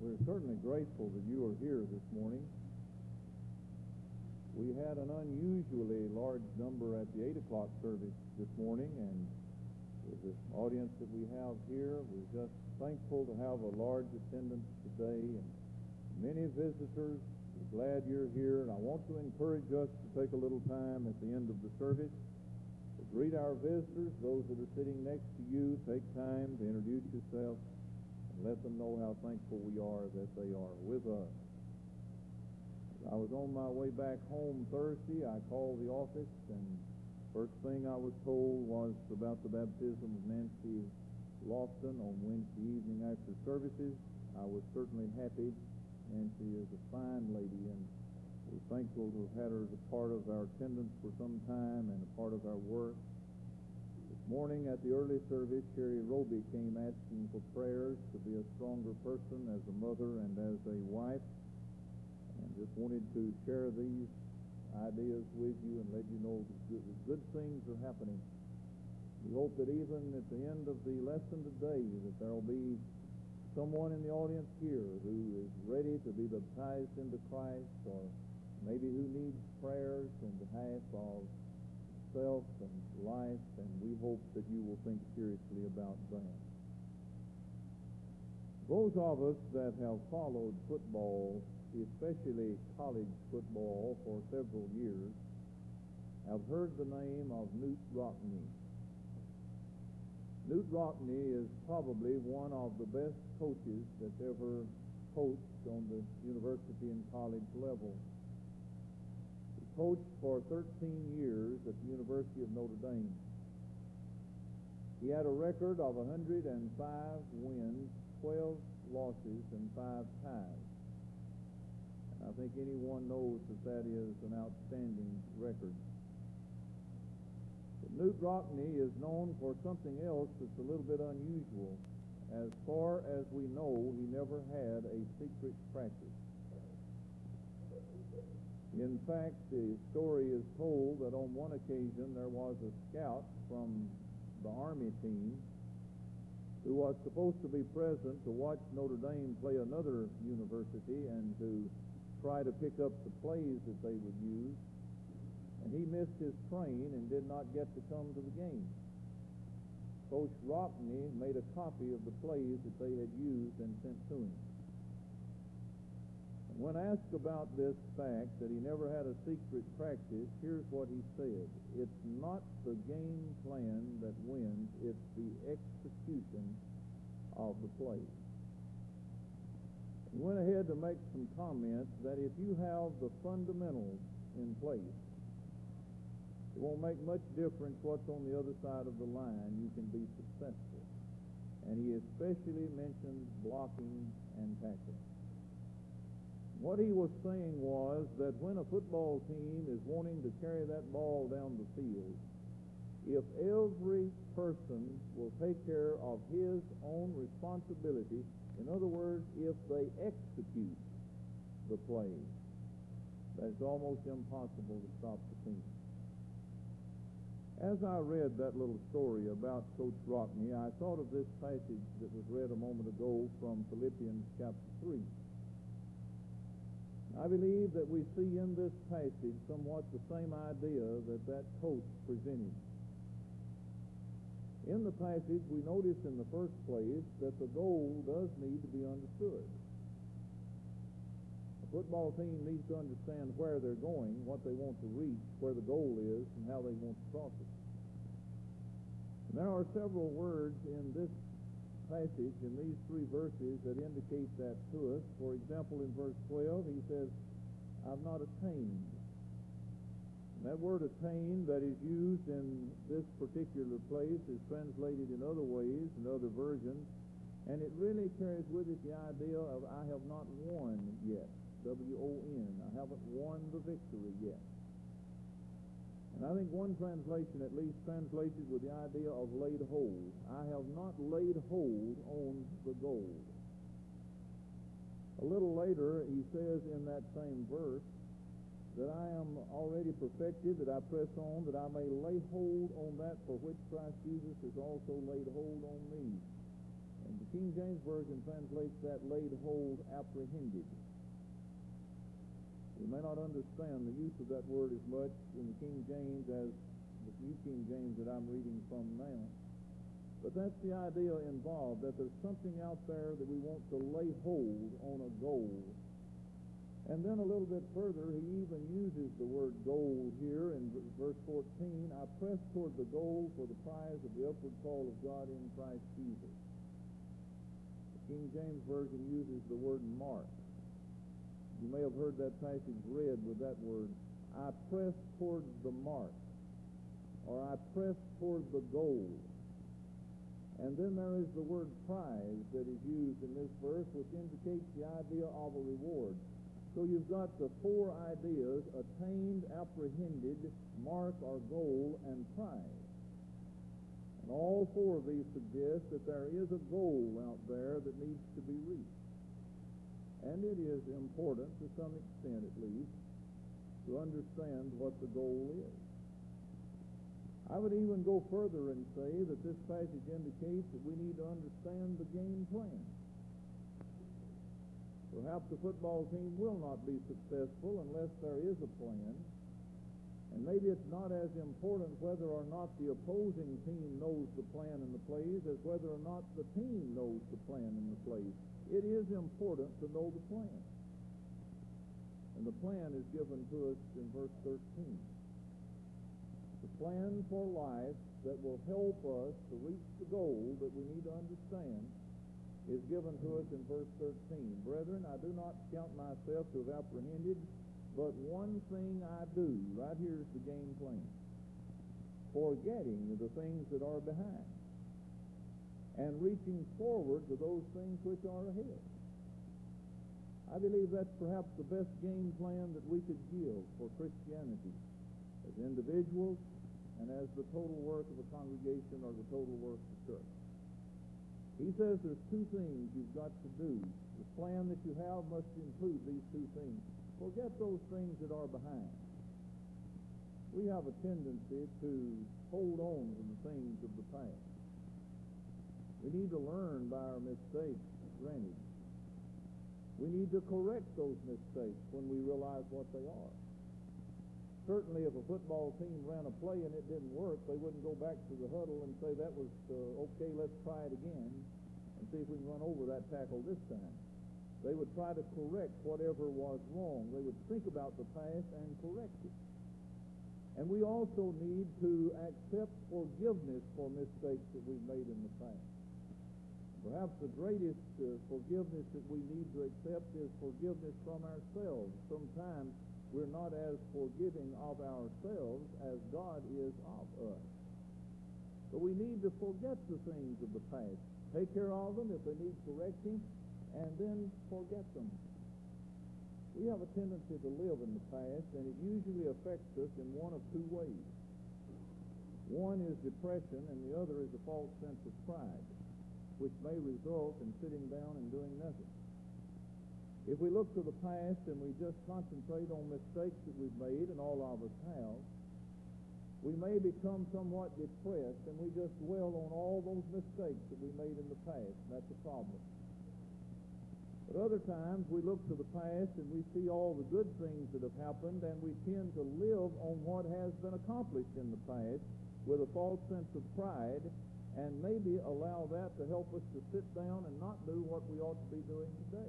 We're certainly grateful that you are here this morning. We had an unusually large number at the 8 o'clock service this morning, and with the audience that we have here, we're just thankful to have a large attendance today, and many visitors. We're glad you're here, and I want to encourage us to take a little time at the end of the service to greet our visitors. Those that are sitting next to you, take time to introduce yourself and let them know how thankful we are that they are with us. I was on my way back home Thursday. I called the office, and first thing I was told was about the baptism of Nancy Lofton on Wednesday evening after services. I was certainly happy. Nancy is a fine lady, and we're thankful to have had her as a part of our attendance for some time and a part of our work. This morning at the early service, Sherry Roby came asking for prayers to be a stronger person as a mother and as a wife, and just wanted to share these ideas with you and let you know that good things are happening. We hope that even at the end of the lesson today that there will be someone in the audience here who is ready to be baptized into Christ, or maybe who needs prayers on behalf of self and life, and we hope that you will think seriously about that. Those of us that have followed football, especially college football, for several years, have heard the name of Knute Rockne. Knute Rockne is probably one of the best coaches that's ever coached on the university and college level. He coached for 13 years at the University of Notre Dame. He had a record of 105 wins, 12 losses, and 5 ties. I think anyone knows that is an outstanding record. But Knute Rockne is known for something else that's a little bit unusual. As far as we know, he never had a secret practice. In fact, the story is told that on one occasion there was a scout from the Army team who was supposed to be present to watch Notre Dame play another university and to try to pick up the plays that they would use, and he missed his train and did not get to come to the game. Coach Rockne made a copy of the plays that they had used and sent to him. And when asked about this fact, that he never had a secret practice, here's what he said: "It's not the game plan that wins, it's the execution of the play." He went ahead to make some comments that if you have the fundamentals in place, it won't make much difference what's on the other side of the line. You can be successful. And he especially mentioned blocking and tackling. What he was saying was that when a football team is wanting to carry that ball down the field, if every person will take care of his own responsibility, in other words, if they execute the play, that it's almost impossible to stop the team. As I read that little story about Coach Rockne, I thought of this passage that was read a moment ago from Philippians chapter 3. I believe that we see in this passage somewhat the same idea that coach presented. In the passage, we notice in the first place that the goal does need to be understood. A football team needs to understand where they're going, what they want to reach, where the goal is, and how they want to cross it. And there are several words in this passage, in these 3 verses, that indicate that to us. For example, in verse 12, he says, "I've not attained." And that word "attain" that is used in this particular place is translated in other ways, in other versions, and it really carries with it the idea of "I have not won yet." W-O-N. I haven't won the victory yet. And I think one translation at least translates it with the idea of laid hold. I have not laid hold on the goal. A little later, he says in that same verse that I am already perfected, that I press on, that I may lay hold on that for which Christ Jesus has also laid hold on me. And to King James Version translates that laid hold, apprehended. We may not understand the use of that word as much in the King James as the New King James that I'm reading from now. But that's the idea involved, that there's something out there that we want to lay hold on a goal. And then a little bit further, he even uses the word goal here in verse 14. I press toward the goal for the prize of the upward call of God in Christ Jesus. The King James Version uses the word mark. You may have heard that passage read with that word. I press toward the mark, or I press toward the goal. And then there is the word prize that is used in this verse, which indicates the idea of a reward. So you've got the four ideas: attained, apprehended, mark or goal, and prize. And all four of these suggest that there is a goal out there that needs to be reached. And it is important, to some extent at least, to understand what the goal is. I would even go further and say that this passage indicates that we need to understand the game plan. Perhaps the football team will not be successful unless there is a plan. And maybe it's not as important whether or not the opposing team knows the plan and the plays as whether or not the team knows the plan and the plays. It is important to know the plan. And the plan is given to us in verse 13. The plan for life that will help us to reach the goal that we need to understand is given to us in verse 13. Brethren, I do not count myself to have apprehended, but one thing I do. Right here is the game plan. Forgetting the things that are behind, and reaching forward to those things which are ahead. I believe that's perhaps the best game plan that we could give for Christianity as individuals and as the total work of a congregation or the total work of the church. He says there's two things you've got to do. The plan that you have must include these two things. Forget those things that are behind. We have a tendency to hold on to the things of the past. We need to learn by our mistakes, granted. We need to correct those mistakes when we realize what they are. Certainly, if a football team ran a play and it didn't work, they wouldn't go back to the huddle and say, that was okay, let's try it again and see if we can run over that tackle this time. They would try to correct whatever was wrong. They would think about the past and correct it. And we also need to accept forgiveness for mistakes that we've made in the past. Perhaps the greatest forgiveness that we need to accept is forgiveness from ourselves. Sometimes we're not as forgiving of ourselves as God is of us. So we need to forget the things of the past. Take care of them if they need correcting, and then forget them. We have a tendency to live in the past, and it usually affects us in one of two ways. One is depression, and the other is a false sense of pride, which may result in sitting down and doing nothing. If we look to the past and we just concentrate on mistakes that we've made, and all of us have, we may become somewhat depressed, and we just dwell on all those mistakes that we made in the past. That's a problem. But other times we look to the past and we see all the good things that have happened, and we tend to live on what has been accomplished in the past with a false sense of pride, and maybe allow that to help us to sit down and not do what we ought to be doing today.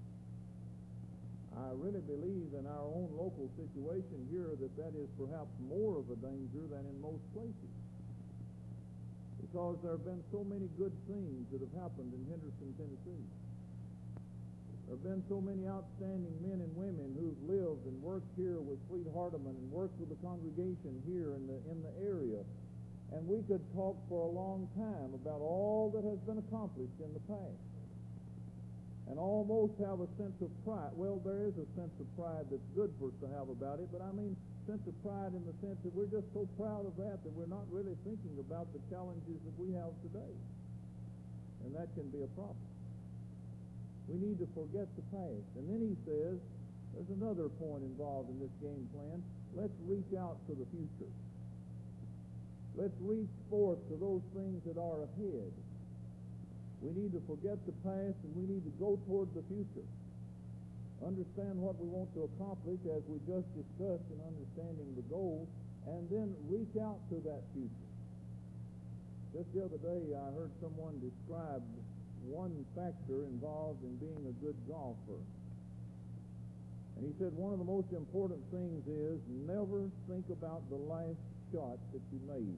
I really believe in our own local situation here that is perhaps more of a danger than in most places, because there have been so many good things that have happened in Henderson, Tennessee. There have been so many outstanding men and women who've lived and worked here with Fleet Hardeman and worked with the congregation here in the area. And we could talk for a long time about all that has been accomplished in the past, and almost have a sense of pride. Well, there is a sense of pride that's good for us to have about it, but I mean sense of pride in the sense that we're just so proud of that we're not really thinking about the challenges that we have today. And that can be a problem. We need to forget the past. And then he says, there's another point involved in this game plan. Let's reach out to the future. Let's reach forth to those things that are ahead. We need to forget the past, and we need to go toward the future. Understand what we want to accomplish, as we just discussed in understanding the goal, and then reach out to that future. Just the other day, I heard someone describe one factor involved in being a good golfer. And he said one of the most important things is never think about the last shot that you made.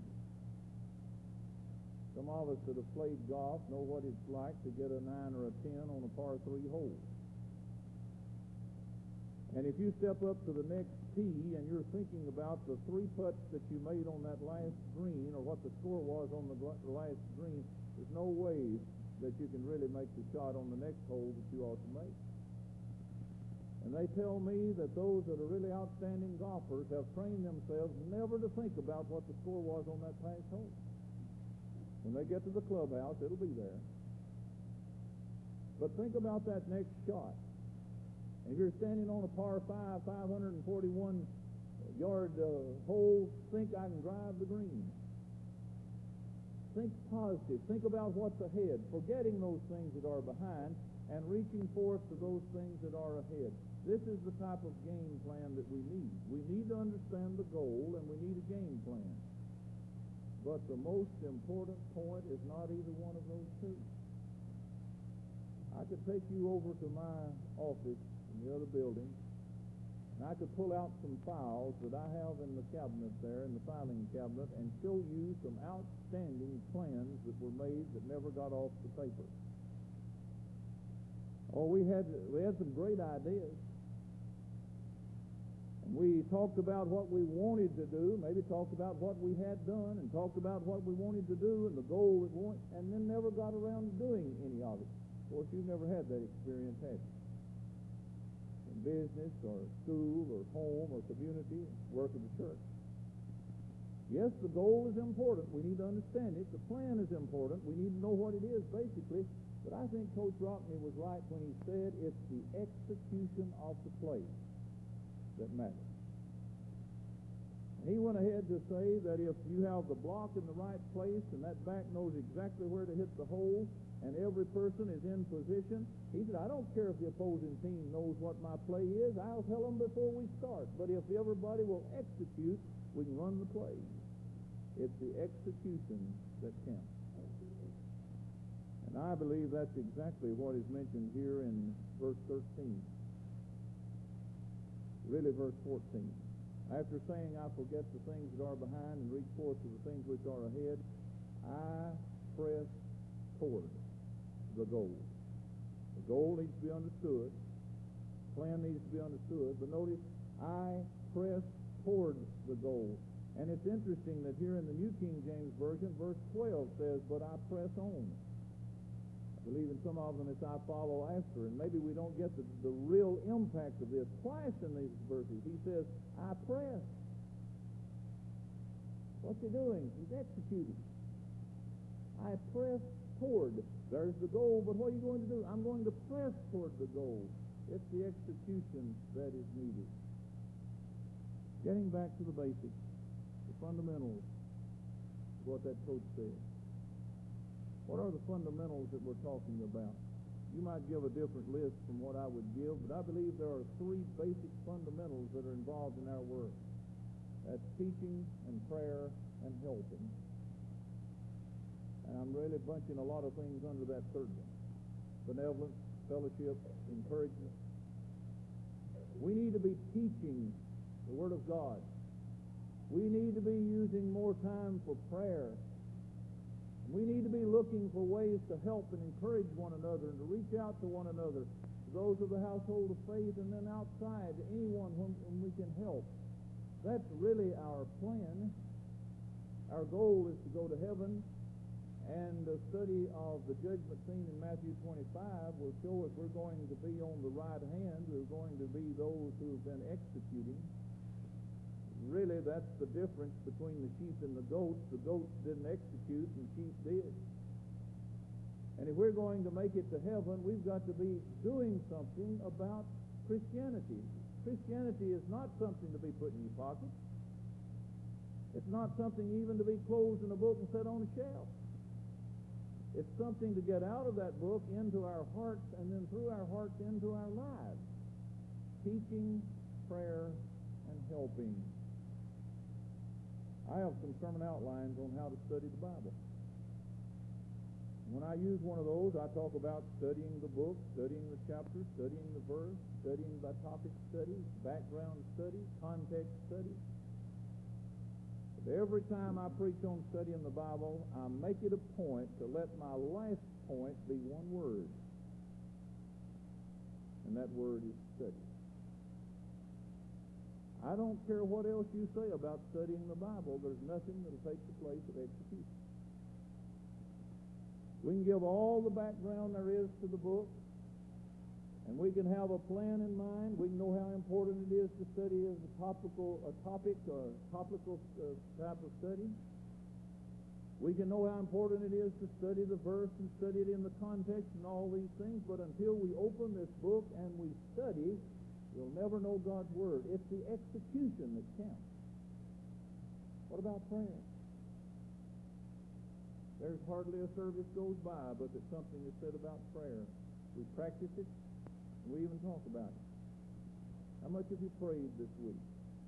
Some of us that have played golf know what it's like to get a 9 or a 10 on a par 3 hole. And if you step up to the next tee and you're thinking about the 3 putts that you made on that last green, or what the score was on the last green, there's no way that you can really make the shot on the next hole that you ought to make. And they tell me that those that are really outstanding golfers have trained themselves never to think about what the score was on that past hole. When they get to the clubhouse, it'll be there. But think about that next shot. And if you're standing on a par 5, 541-yard hole, think I can drive the green. Think positive. Think about what's ahead, forgetting those things that are behind and reaching forth to those things that are ahead. This is the type of game plan that we need. We need to understand the goal, and we need a game plan. But the most important point is not either one of those two. I could take you over to my office in the other building, and I could pull out some files that I have in the cabinet there, in the filing cabinet, and show you some outstanding plans that were made that never got off the paper. Oh, we had some great ideas. And we talked about what we wanted to do, maybe talked about what we had done, and talked about what we wanted to do and the goal that we wanted, and then never got around to doing any of it. Of course, you've never had that experience, have you? In business or school or home or community, work of the church. Yes, the goal is important. We need to understand it. The plan is important. We need to know what it is, basically. But I think Coach Rockney was right when he said it's the execution of the play that matters. And he went ahead to say that if you have the block in the right place and that back knows exactly where to hit the hole and every person is in position, he said, I don't care if the opposing team knows what my play is. I'll tell them before we start. But if everybody will execute, we can run the play. It's the execution that counts. And I believe that's exactly what is mentioned here in verse 13. Really, verse 14. After saying, I forget the things that are behind and reach forth to the things which are ahead, I press toward the goal. The goal needs to be understood. The plan needs to be understood. But notice, I press toward the goal. And it's interesting that here in the New King James Version, verse 12 says, but I press on. I believe in some of them it's I follow after, and maybe we don't get the real impact of this. Twice in these verses he says, I press. What's he doing? He's executing. I press toward. There's the goal, but what are you going to do? I'm going to press toward the goal. It's the execution that is needed. Getting back to the basics, the fundamentals of what that coach said. What are the fundamentals that we're talking about? You might give a different list from what I would give, but I believe there are 3 basic fundamentals that are involved in our work. That's teaching and prayer and helping. And I'm really bunching a lot of things under that third one. Benevolence, fellowship, encouragement. We need to be teaching the Word of God. We need to be using more time for prayer. We need to be looking for ways to help and encourage one another and to reach out to one another, to those of the household of faith, and then outside to anyone whom we can help. That's really our plan. Our goal is to go to heaven, and the study of the judgment scene in Matthew 25 will show us we're going to be on the right hand. We're going to be those who have been executing. Really, that's the difference between the sheep and the goats. The goats didn't execute, and sheep did. And if we're going to make it to heaven, we've got to be doing something about Christianity. Christianity is not something to be put in your pocket. It's not something even to be closed in a book and set on a shelf. It's something to get out of that book into our hearts, and then through our hearts into our lives. Teaching, prayer, and helping. I have some sermon outlines on how to study the Bible. When I use one of those, I talk about studying the book, studying the chapter, studying the verse, studying by topic study, background study, context study. But every time I preach on studying the Bible, I make it a point to let my last point be one word. And that word is study. I don't care what else you say about studying the Bible. There's nothing that will take the place of execution. We can give all the background there is to the book, and we can have a plan in mind. We can know how important it is to study as a topic type of study. We can know how important it is to study the verse and study it in the context and all these things, but until we open this book and we study, we'll never know God's Word. It's the execution that counts. What about prayer? There's hardly a service goes by but that something is said about prayer. We practice it, and we even talk about it. How much have you prayed this week?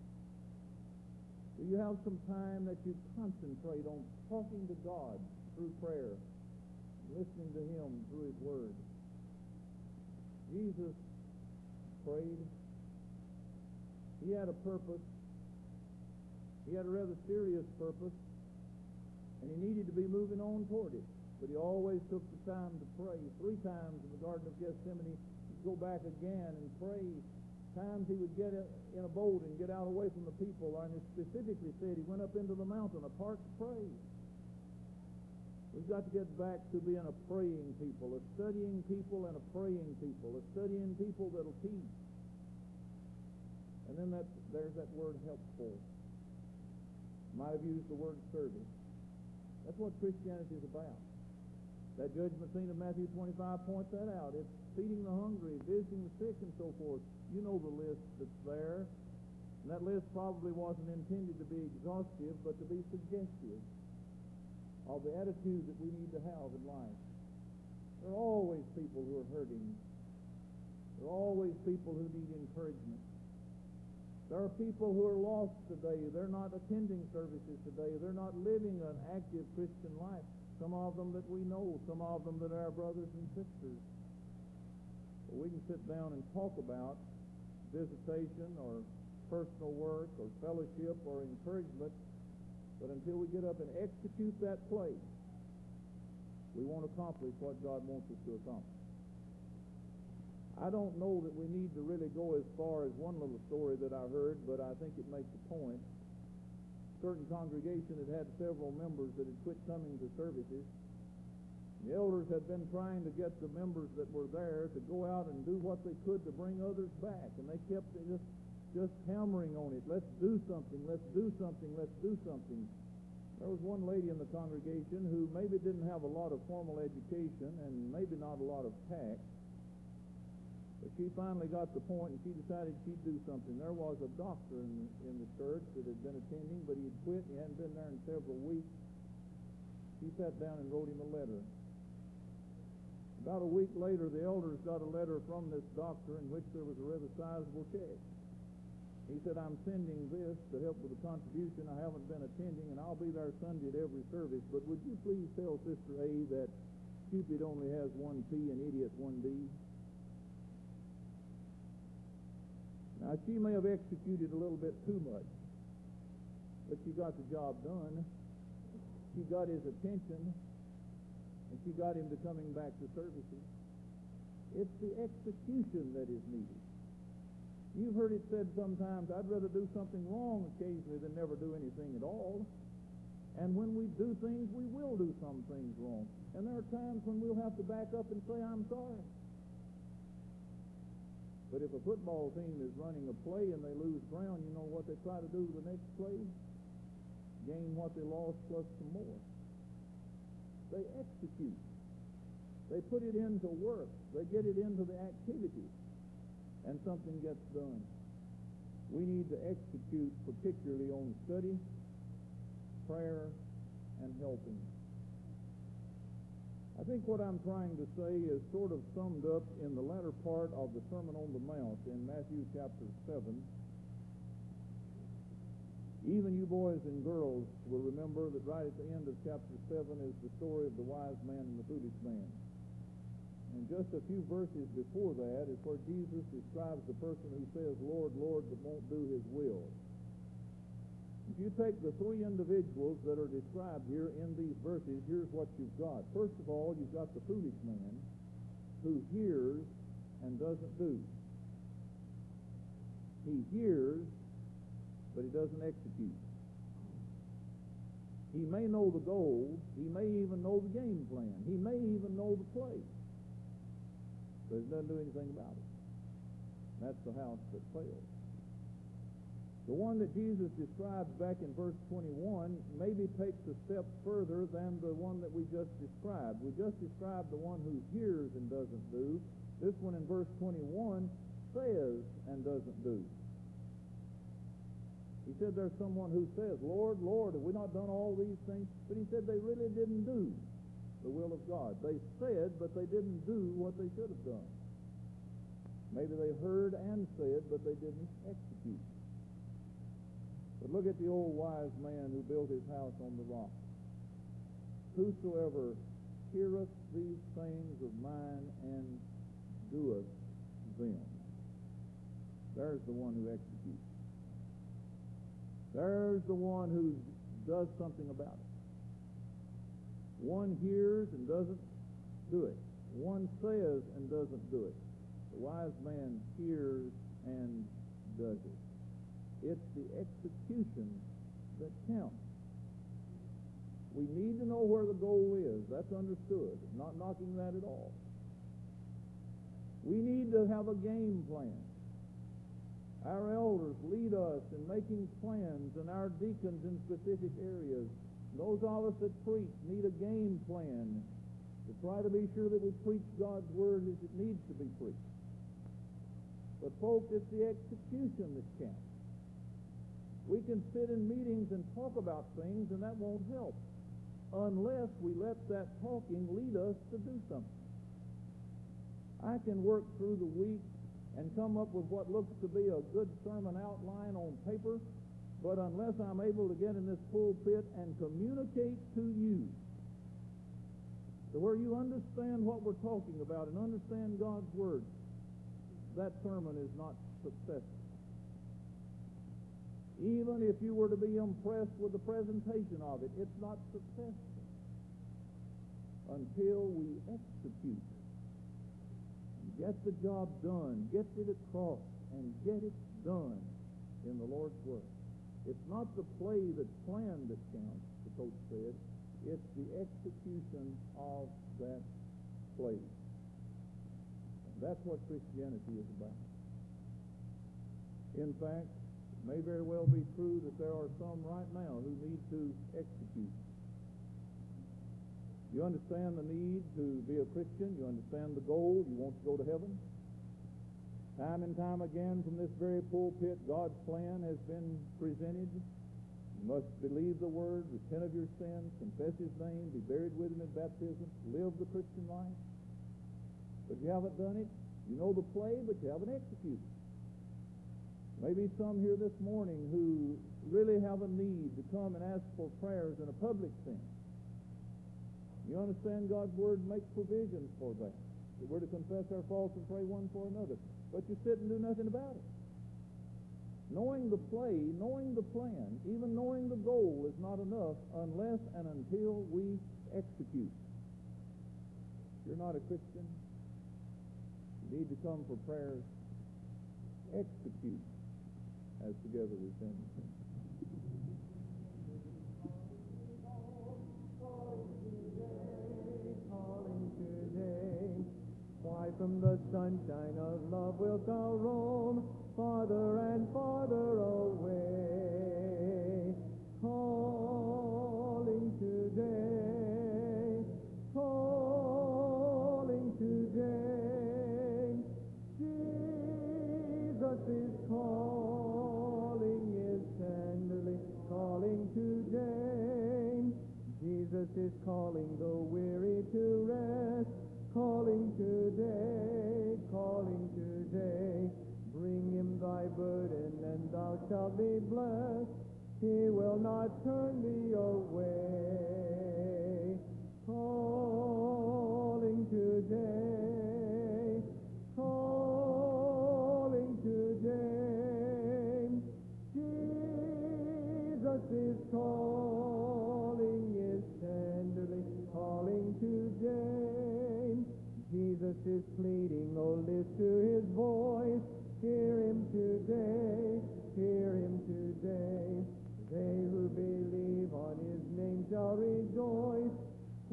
Do you have some time that you concentrate on talking to God through prayer, listening to Him through His Word? Jesus prayed. He had a purpose. He had a rather serious purpose, and He needed to be moving on toward it. But He always took the time to pray. 3 times in the Garden of Gethsemane, He'd go back again and pray. Times He would get in a boat and get out away from the people, and it specifically said He went up into the mountain apart to pray. We've got to get back to being a praying people, a studying people and a praying people, a studying people that'll teach. And then there's that word helpful. Might have used the word service. That's what Christianity is about. That judgment scene of Matthew 25 points that out. It's feeding the hungry, visiting the sick, and so forth. You know the list that's there. And that list probably wasn't intended to be exhaustive, but to be suggestive of the attitude that we need to have in life. There are always people who are hurting. There are always people who need encouragement. There are people who are lost today. They're not attending services today. They're not living an active Christian life. Some of them that we know, some of them that are our brothers and sisters. Well, we can sit down and talk about visitation or personal work or fellowship or encouragement, but until we get up and execute that place, we won't accomplish what God wants us to accomplish. I don't know that we need to really go as far as one little story that I heard, but I think it makes a point. A certain congregation had several members that had quit coming to services. The elders had been trying to get the members that were there to go out and do what they could to bring others back, and they kept just hammering on it. Let's do something, let's do something, let's do something. There was one lady in the congregation who maybe didn't have a lot of formal education and maybe not a lot of tact, but she finally got the point, and she decided she'd do something. There was a doctor in the church that had been attending, but he had quit, and he hadn't been there in several weeks. She sat down and wrote him a letter. About a week later, the elders got a letter from this doctor in which there was a rather sizable check. He said, I'm sending this to help with the contribution. I haven't been attending, and I'll be there Sunday at every service, but would you please tell Sister A that Cupid only has one P and idiot one D? Now, she may have executed a little bit too much, but she got the job done. She got his attention, and she got him to coming back to services. It's the execution that is needed. You've heard it said sometimes, I'd rather do something wrong occasionally than never do anything at all. And when we do things, we will do some things wrong. And there are times when we'll have to back up and say, I'm sorry. But if a football team is running a play and they lose ground, you know what they try to do the next play? Gain what they lost plus some more. They execute. They put it into work. They get it into the activity. And something gets done. We need to execute particularly on study, prayer, and helping. I think what I'm trying to say is sort of summed up in the latter part of the Sermon on the Mount in Matthew chapter 7. Even you boys and girls will remember that right at the end of chapter 7 is the story of the wise man and the foolish man. And just a few verses before that is where Jesus describes the person who says, Lord, Lord, but won't do his will. If you take the three individuals that are described here in these verses, here's what you've got. First of all, you've got the foolish man who hears and doesn't do. He hears, but he doesn't execute. He may know the goal. He may even know the game plan. He may even know the play. But he doesn't do anything about it. That's the house that fails. The one that Jesus describes back in verse 21 maybe takes a step further than the one that we just described. We just described the one who hears and doesn't do. This one in verse 21 says and doesn't do. He said there's someone who says, Lord, Lord, have we not done all these things? But he said they really didn't do the will of God. They said, but they didn't do what they should have done. Maybe they heard and said, but they didn't execute. But look at the old wise man who built his house on the rock. Whosoever heareth these things of mine and doeth them. There's the one who executes. There's the one who does something about it. One hears and doesn't do it. One says and doesn't do it. The wise man hears and does it. It's the execution that counts. We need to know where the goal is. That's understood. Not knocking that at all. We need to have a game plan. Our elders lead us in making plans, and our deacons in specific areas. Those of us that preach need a game plan to try to be sure that we preach God's Word as it needs to be preached. But folks, it's the execution that counts. We can sit in meetings and talk about things, and that won't help unless we let that talking lead us to do something. I can work through the week and come up with what looks to be a good sermon outline on paper, but unless I'm able to get in this pulpit and communicate to you to where you understand what we're talking about and understand God's Word, that sermon is not successful. Even if you were to be impressed with the presentation of it, it's not successful until we execute. Get the job done, get it across, and get it done in the Lord's Word. It's not the play that's planned that counts, the coach said. It's the execution of that play. And that's what Christianity is about. In fact, it may very well be true that there are some right now who need to execute. You understand the need to be a Christian. You understand the goal. You want to go to heaven. Time and time again from this very pulpit, God's plan has been presented. You must believe the Word, repent of your sins, confess His name, be buried with Him in baptism, live the Christian life. But you haven't done it. You know the play, but you haven't executed. Maybe some here this morning who really have a need to come and ask for prayers in a public sense. You understand God's Word makes provisions for that. That we're to confess our faults and pray one for another. But you sit and do nothing about it. Knowing the play, knowing the plan, even knowing the goal is not enough unless and until we execute. If you're not a Christian, you need to come for prayers. Execute as together we sing. Why from the sunshine of love wilt thou roam farther and farther away? Calling today, calling today. Jesus is calling, is tenderly calling today. Jesus is calling the weary to rest, calling today, calling today. Bring him thy burden, and thou shalt be blessed. He will not turn thee away. Calling today, calling today. Jesus is calling, is tenderly calling today. Jesus is pleading, oh, listen to his voice. Hear him today, hear him today. They who believe on his name shall rejoice.